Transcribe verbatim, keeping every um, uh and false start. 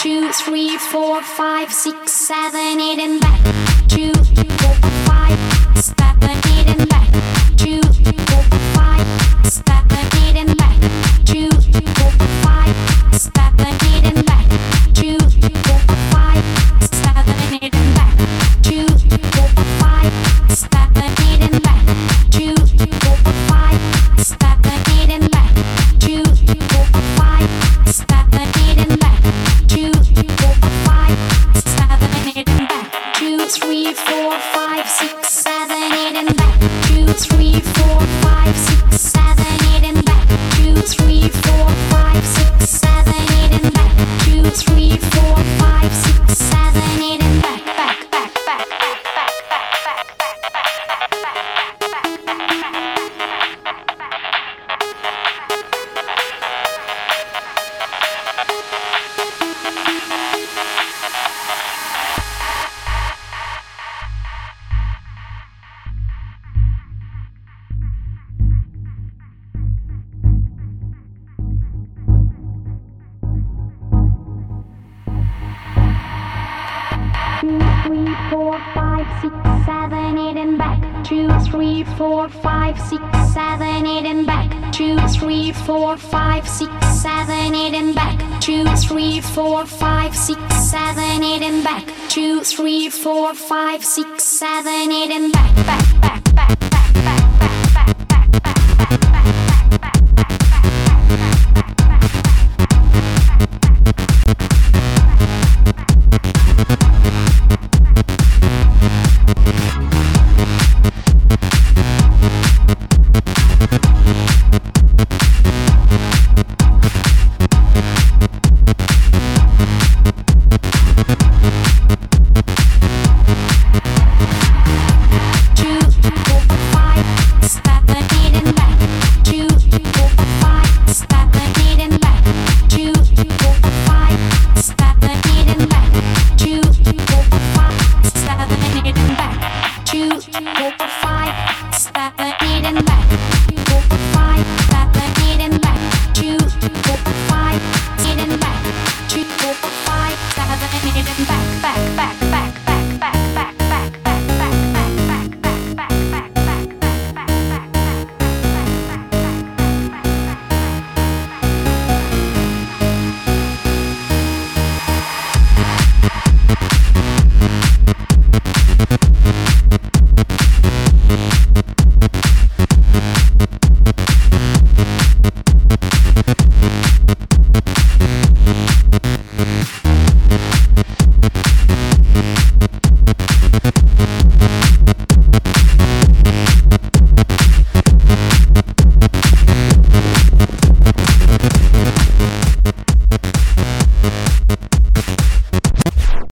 two, three, four, five, six, seven, eight, and back. Two, four, five, seven, eight, and back. Two, four, five, seven, eight, and back. Two, four, five, seven, eight, and back. Two, four, five, seven, eight, and back. Two, four, five, seven, eight, and back. Two, four, five, seven, eight, and back. Two, four, five, seven, eight, and back. Two, four, five, seven, eight, and back. Two, three, four, five, six, seven, eight, and back. Two, three, four, five, six, seven, eight, and back. Two, three, four, five, six, seven, eight, and back. Two, three, four, five, six, seven, eight, and back, back, back, back, back, back, back, back, back, four, five, six, seven, eight, and back. Two, three, four, five, six, seven, eight, and back. Two, three, four, five, six, seven, eight, and back. Two, three, four, five, six, seven, eight, and back. Two, three, four, five, six, seven, eight, and back, back, back.